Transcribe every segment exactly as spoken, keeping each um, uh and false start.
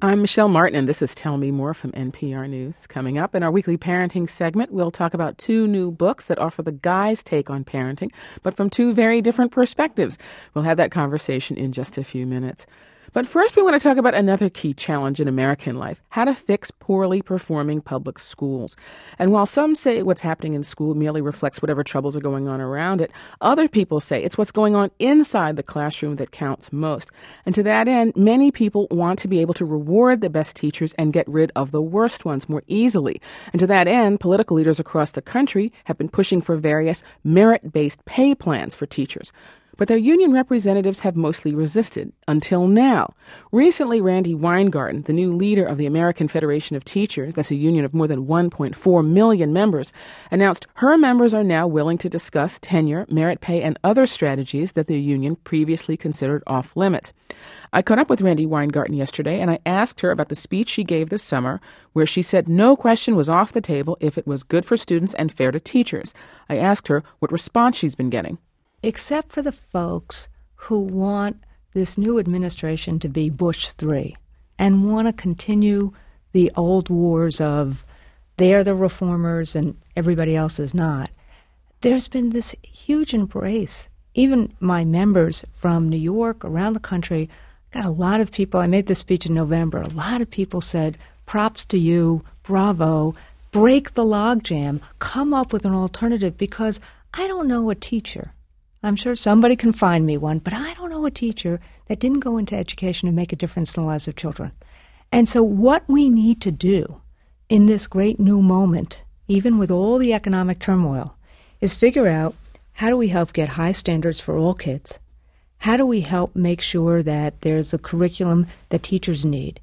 I'm Michelle Martin, and this is Tell Me More from N P R News. Coming up in our weekly parenting segment, we'll talk about two new books that offer the guy's take on parenting, but from two very different perspectives. We'll have that conversation in just a few minutes. But first, we want to talk about another key challenge in American life, how to fix poorly performing public schools. And while some say what's happening in school merely reflects whatever troubles are going on around it, other people say it's what's going on inside the classroom that counts most. And to that end, many people want to be able to reward the best teachers and get rid of the worst ones more easily. And to that end, political leaders across the country have been pushing for various merit-based pay plans for teachers. But their union representatives have mostly resisted, until now. Recently, Randi Weingarten, the new leader of the American Federation of Teachers, that's a union of more than one point four million members, announced her members are now willing to discuss tenure, merit pay, and other strategies that the union previously considered off limits. I caught up with Randi Weingarten yesterday, and I asked her about the speech she gave this summer, where she said no question was off the table if it was good for students and fair to teachers. I asked her what response she's been getting. Except for the folks who want this new administration to be Bush three and want to continue the old wars of they're the reformers and everybody else is not, there's been this huge embrace. Even my members from New York, around the country, got a lot of people. I made this speech in November. A lot of people said, props to you, bravo, break the logjam, come up with an alternative, because I don't know a teacher. I'm sure somebody can find me one, but I don't know a teacher that didn't go into education to make a difference in the lives of children. And so what we need to do in this great new moment, even with all the economic turmoil, is figure out how do we help get high standards for all kids? How do we help make sure that there's a curriculum that teachers need?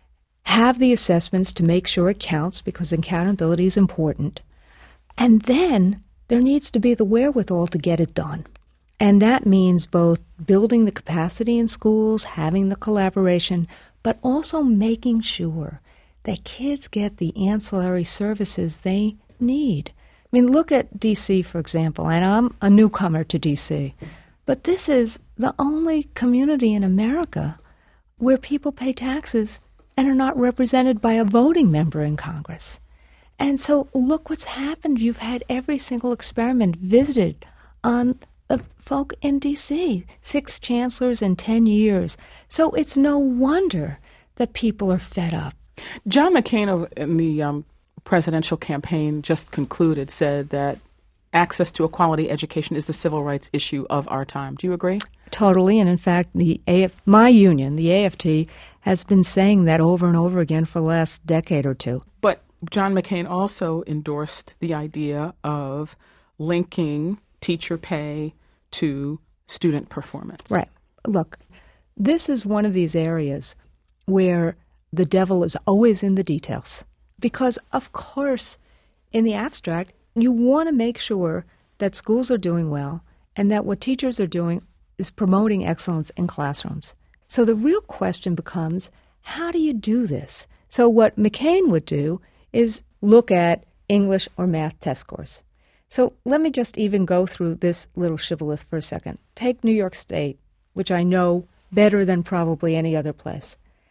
Have the assessments to make sure it counts, because accountability is important. And then there needs to be the wherewithal to get it done. And that means both building the capacity in schools, having the collaboration, but also making sure that kids get the ancillary services they need. I mean, look at D C, for example, and I'm a newcomer to D C, but this is the only community in America where people pay taxes and are not represented by a voting member in Congress. And so look what's happened. You've had every single experiment visited on the folk in D C, six chancellors in ten years. So it's no wonder that people are fed up. John McCain in the um, presidential campaign just concluded, said that access to a quality education is the civil rights issue of our time. Do you agree? Totally. And in fact, the A F, my union, the A F T, has been saying that over and over again for the last decade or two. But John McCain also endorsed the idea of linking teacher pay to student performance. Right. Look, this is one of these areas where the devil is always in the details. Because, of course, in the abstract, you want to make sure that schools are doing well and that what teachers are doing is promoting excellence in classrooms. So the real question becomes, how do you do this? So what McCain would do is look at English or math test scores. So let me just even go through this little shibboleth for a second. Take New York State, which I know better than probably any other place.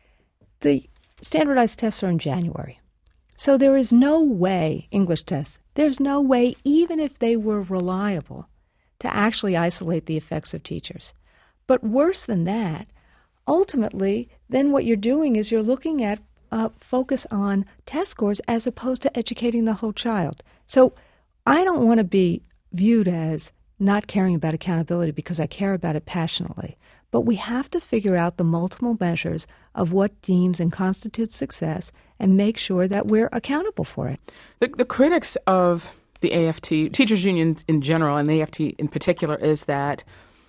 The standardized tests are in January. So there is no way, English tests, there's no way, even if they were reliable, to actually isolate the effects of teachers. But worse than that, ultimately, then what you're doing is you're looking at uh, focus on test scores as opposed to educating the whole child. So I don't want to be viewed as not caring about accountability because I care about it passionately. But we have to figure out the multiple measures of what deems and constitutes success and make sure that we're accountable for it. The, the critics of the A F T, teachers' unions in general, and the A F T in particular, is that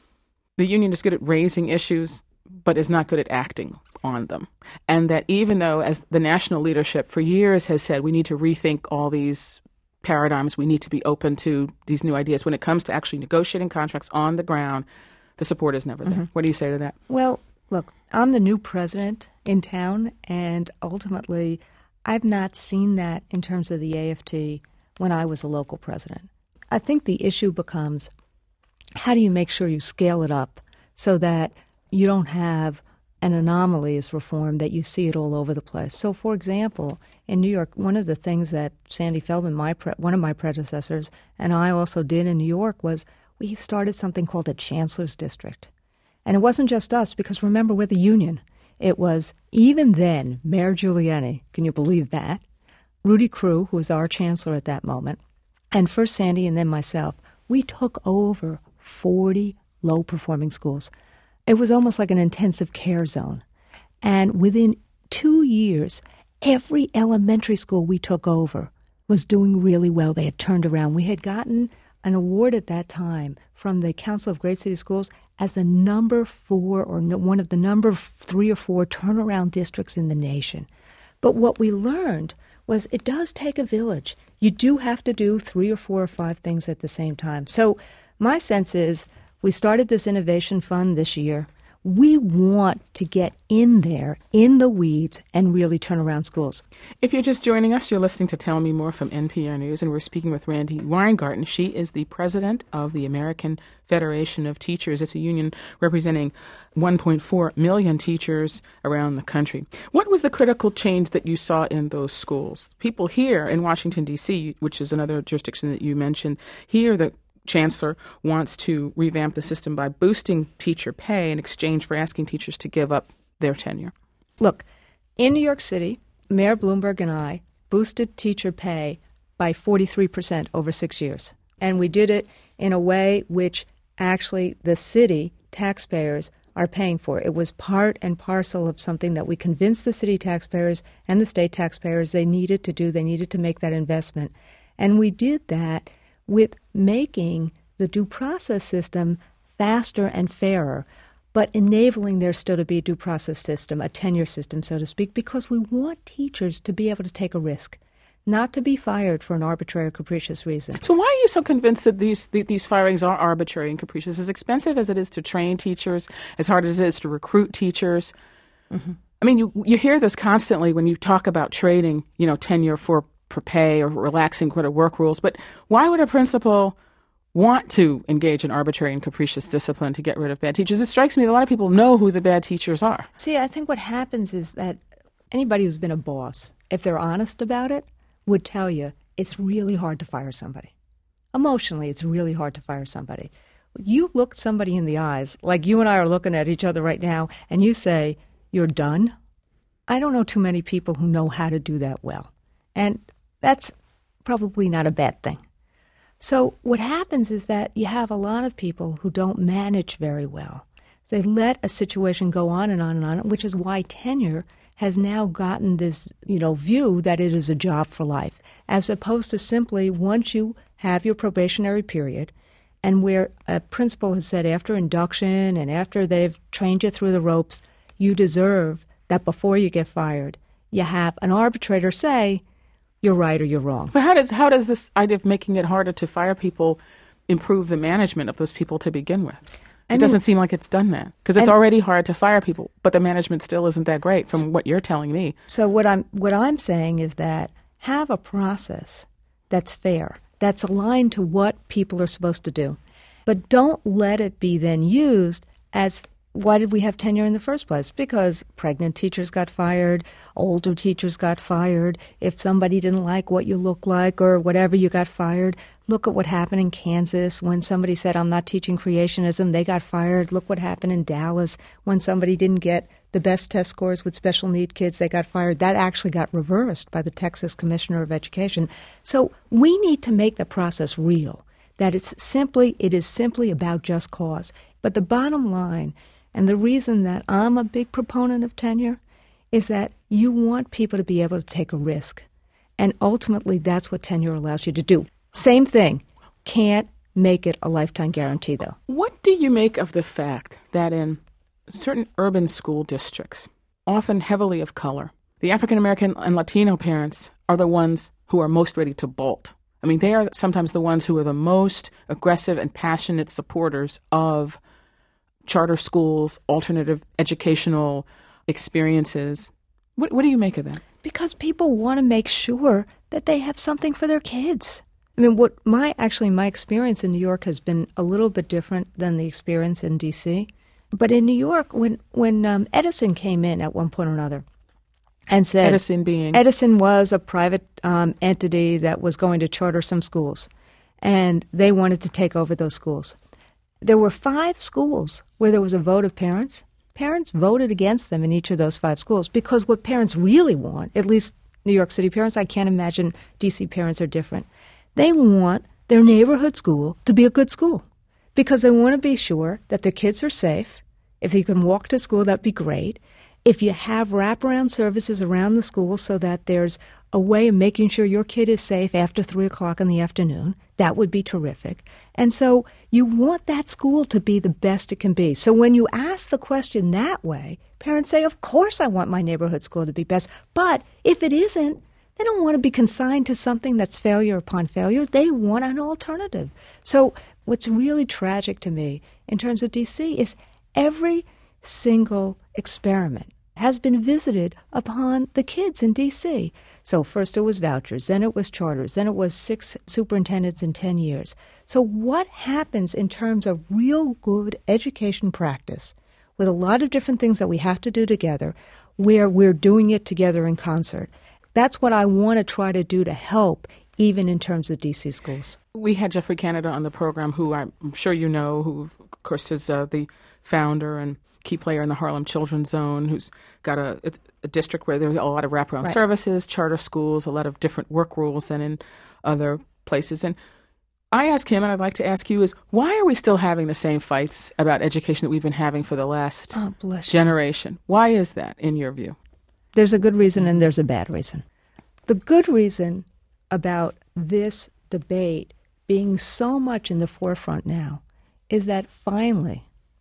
the union is good at raising issues but is not good at acting on them. And that even though, as the national leadership for years has said, we need to rethink all these paradigms, we need to be open to these new ideas, when it comes to actually negotiating contracts on the ground, the support is never there. Mm-hmm. What do you say to that? Well, look, I'm the new president in town, and ultimately I've not seen that in terms of the A F T when I was a local president. I think the issue becomes, how do you make sure you scale it up so that you don't have an anomaly is reform that you see it all over the place. So, for example, in New York, one of the things that Sandy Feldman, my pre- one of my predecessors, and I also did in New York was we started something called a Chancellor's District. And it wasn't just us, because remember, we're the union. It was, even then, Mayor Giuliani, can you believe that? Rudy Crew, who was our chancellor at that moment, and first Sandy and then myself, we took over forty low-performing schools. It was almost like an intensive care zone. And within two years, every elementary school we took over was doing really well. They had turned around. We had gotten an award at that time from the Council of Great City Schools as the number four or no, one of the number three or four turnaround districts in the nation. But what we learned was it does take a village. You do have to do three or four or five things at the same time. So my sense is we started this innovation fund this year. We want to get in there, in the weeds, and really turn around schools. If you're just joining us, you're listening to Tell Me More from N P R News, and we're speaking with Randi Weingarten. She is the president of the American Federation of Teachers. It's a union representing one point four million teachers around the country. What was the critical change that you saw in those schools? People here in Washington, D C, which is another jurisdiction that you mentioned, here the Chancellor wants to revamp the system by boosting teacher pay in exchange for asking teachers to give up their tenure. Look, in New York City, Mayor Bloomberg and I boosted teacher pay by forty-three percent over six years. And we did it in a way which actually the city taxpayers are paying for. It was part and parcel of something that we convinced the city taxpayers and the state taxpayers they needed to do. They needed to make that investment. And we did that with making the due process system faster and fairer, but enabling there still to be a due process system, a tenure system, so to speak, because we want teachers to be able to take a risk, not to be fired for an arbitrary or capricious reason. So why are you so convinced that these these firings are arbitrary and capricious? As expensive as it is to train teachers, as hard as it is to recruit teachers, mm-hmm. I mean, you you hear this constantly when you talk about trading, you know, tenure for for pay or relaxing work rules. But why would a principal want to engage in arbitrary and capricious discipline to get rid of bad teachers? It strikes me that a lot of people know who the bad teachers are. See, I think what happens is that anybody who's been a boss, if they're honest about it, would tell you it's really hard to fire somebody. Emotionally, it's really hard to fire somebody. You look somebody in the eyes, like you and I are looking at each other right now, and you say, you're done. I don't know too many people who know how to do that well. And that's probably not a bad thing. So what happens is that you have a lot of people who don't manage very well. They let a situation go on and on and on, which is why tenure has now gotten this, you know, view that it is a job for life, as opposed to simply once you have your probationary period and where a principal has said after induction and after they've trained you through the ropes, you deserve that before you get fired, you have an arbitrator say, you're right or you're wrong. But how does how does this idea of making it harder to fire people improve the management of those people to begin with? It I mean, doesn't seem like it's done that, because it's already hard to fire people, but the management still isn't that great from what you're telling me. So what I'm what I'm saying is that have a process that's fair, that's aligned to what people are supposed to do, but don't let it be then used as why did we have tenure in the first place? Because pregnant teachers got fired, older teachers got fired. If somebody didn't like what you look like or whatever, you got fired. Look at what happened in Kansas when somebody said, I'm not teaching creationism. They got fired. Look what happened in Dallas when somebody didn't get the best test scores with special need kids. They got fired. That actually got reversed by the Texas Commissioner of Education. So we need to make the process real, that it's simply, it is simply about just cause. But the bottom line, and the reason that I'm a big proponent of tenure, is that you want people to be able to take a risk. And ultimately, that's what tenure allows you to do. Same thing. Can't make it a lifetime guarantee, though. What do you make of the fact that in certain urban school districts, often heavily of color, the African American and Latino parents are the ones who are most ready to bolt? I mean, they are sometimes the ones who are the most aggressive and passionate supporters of charter schools, alternative educational experiences. What, what do you make of that? Because people want to make sure that they have something for their kids. I mean, what my actually my experience in New York has been a little bit different than the experience in D C But in New York, when, when um, Edison came in at one point or another and said... Edison being? Edison was a private um, entity that was going to charter some schools, and they wanted to take over those schools. There were five schools where there was a vote of parents. Parents voted against them in each of those five schools because what parents really want, at least New York City parents, I can't imagine D C parents are different. They want their neighborhood school to be a good school because they want to be sure that their kids are safe. If you can walk to school, that'd be great. If you have wraparound services around the school so that there's a way of making sure your kid is safe after three o'clock in the afternoon, that would be terrific. And so you want that school to be the best it can be. So when you ask the question that way, parents say, of course I want my neighborhood school to be best. But if it isn't, they don't want to be consigned to something that's failure upon failure. They want an alternative. So what's really tragic to me in terms of D C is every single experiment has been visited upon the kids in D C. So first it was vouchers, then it was charters, then it was six superintendents in ten years. So what happens in terms of real good education practice with a lot of different things that we have to do together where we're doing it together in concert? That's what I want to try to do to help even in terms of D C schools. We had Geoffrey Canada on the program, who I'm sure you know, who of course is uh, the founder and key player in the Harlem Children's Zone, who's got a, a, a district where there's a lot of wraparound right. services, charter schools, a lot of different work rules than in other places. And I asked him, and I'd like to ask you, is why are we still having the same fights about education that we've been having for the last oh, bless generation? You. Why is that, in your view? There's a good reason and there's a bad reason. The good reason about this debate being so much in the forefront now is that finally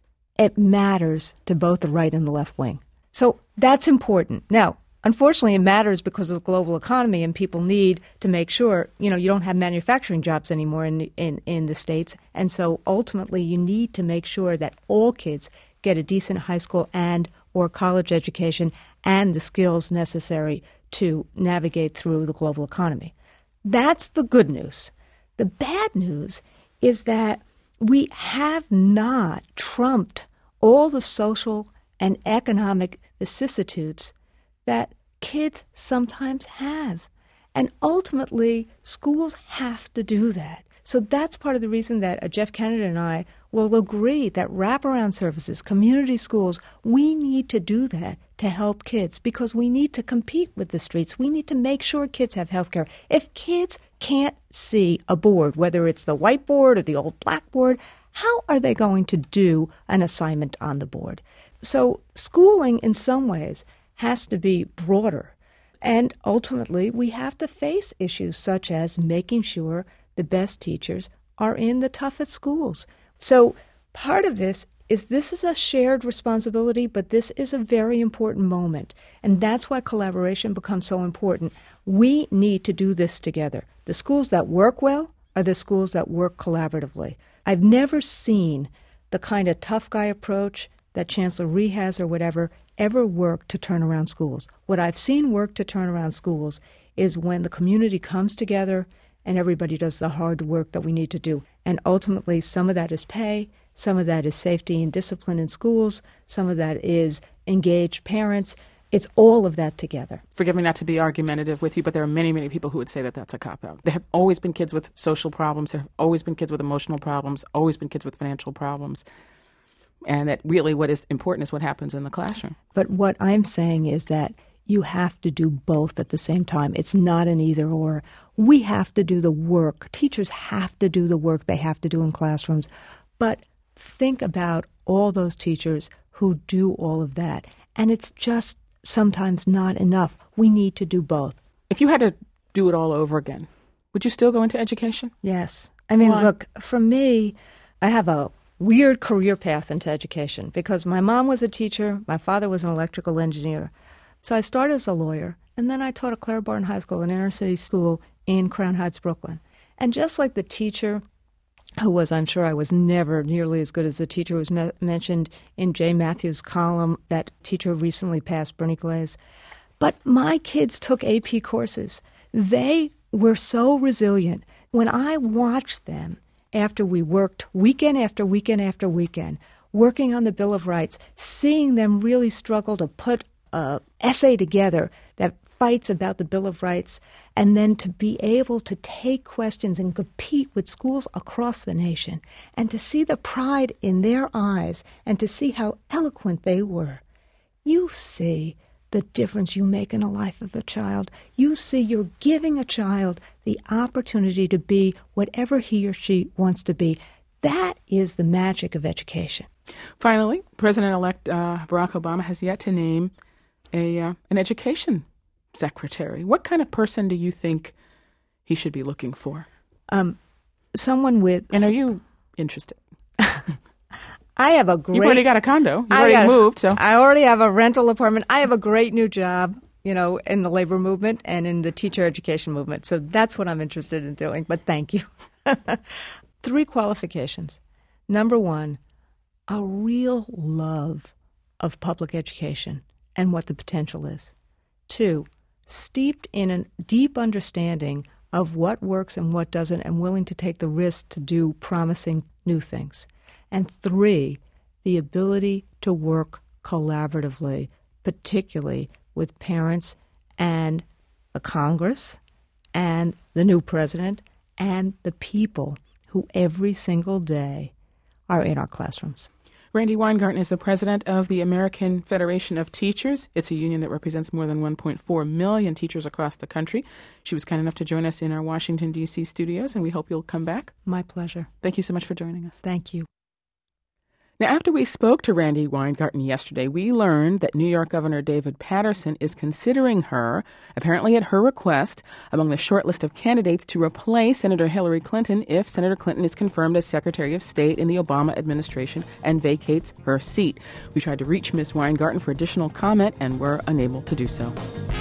it matters to both the right and the left wing. So that's important. Now, unfortunately, it matters because of the global economy and people need to make sure, you know, you don't have manufacturing jobs anymore in, in, in the States. And so ultimately you need to make sure that all kids get a decent high school and or college education and the skills necessary to navigate through the global economy. That's the good news. The bad news is that we have not trumped all the social and economic vicissitudes that kids sometimes have. And ultimately, schools have to do that. So that's part of the reason that uh, Jeff Canada and I will agree that wraparound services, community schools, we need to do that to help kids because we need to compete with the streets. We need to make sure kids have health care. If kids can't see a board, whether it's the whiteboard or the old blackboard, how are they going to do an assignment on the board? So schooling in some ways has to be broader. And ultimately, we have to face issues such as making sure the best teachers are in the toughest schools. So part of this is this is a shared responsibility, but this is a very important moment. And that's why collaboration becomes so important. We need to do this together. The schools that work well are the schools that work collaboratively. I've never seen the kind of tough guy approach that Chancellor Rhee has or whatever ever work to turn around schools. What I've seen work to turn around schools is when the community comes together and everybody does the hard work that we need to do. And ultimately, some of that is pay, some of that is safety and discipline in schools, some of that is engaged parents. It's all of that together. Forgive me not to be argumentative with you, but there are many, many people who would say that that's a cop-out. There have always been kids with social problems. There have always been kids with emotional problems, always been kids with financial problems. And that really what is important is what happens in the classroom. But what I'm saying is that you have to do both at the same time. It's not an either or. We have to do the work. Teachers have to do the work they have to do in classrooms. But think about all those teachers who do all of that. And it's just sometimes not enough. We need to do both. If you had to do it all over again, would you still go into education? Yes. I mean, Why? Look, for me, I have a weird career path into education because my mom was a teacher, my father was an electrical engineer. So I started as a lawyer, and then I taught at Clara Barton High School, an inner-city school in Crown Heights, Brooklyn. And just like the teacher, who was, I'm sure I was never nearly as good as the teacher who was me- mentioned in Jay Matthews' column, that teacher recently passed, Bernie Glaze. But my kids took A P courses. They were so resilient. When I watched them after we worked weekend after weekend after weekend, working on the Bill of Rights, seeing them really struggle to put an essay together that fights about the Bill of Rights, and then to be able to take questions and compete with schools across the nation, and to see the pride in their eyes, and to see how eloquent they were. You see the difference you make in the life of a child. You see you're giving a child the opportunity to be whatever he or she wants to be. That is the magic of education. Finally, President-elect uh, Barack Obama has yet to name a uh, an education secretary. What kind of person do you think he should be looking for? Um, someone with... And are you interested? I have a great... You've already got a condo. You've I already got, moved, so... I already have a rental apartment. I have a great new job, you know, in the labor movement and in the teacher education movement. So that's what I'm interested in doing. But thank you. Three qualifications. Number one, a real love of public education and what the potential is. Two, steeped in a deep understanding of what works and what doesn't, and willing to take the risk to do promising new things. And three, the ability to work collaboratively, particularly with parents and the Congress and the new president and the people who every single day are in our classrooms. Randi Weingarten is the president of the American Federation of Teachers. It's a union that represents more than one point four million teachers across the country. She was kind enough to join us in our Washington, D C studios, and we hope you'll come back. My pleasure. Thank you so much for joining us. Thank you. Now, after we spoke to Randi Weingarten yesterday, we learned that New York Governor David Paterson is considering her, apparently at her request, among the short list of candidates to replace Senator Hillary Clinton if Senator Clinton is confirmed as Secretary of State in the Obama administration and vacates her seat. We tried to reach Miz Weingarten for additional comment and were unable to do so.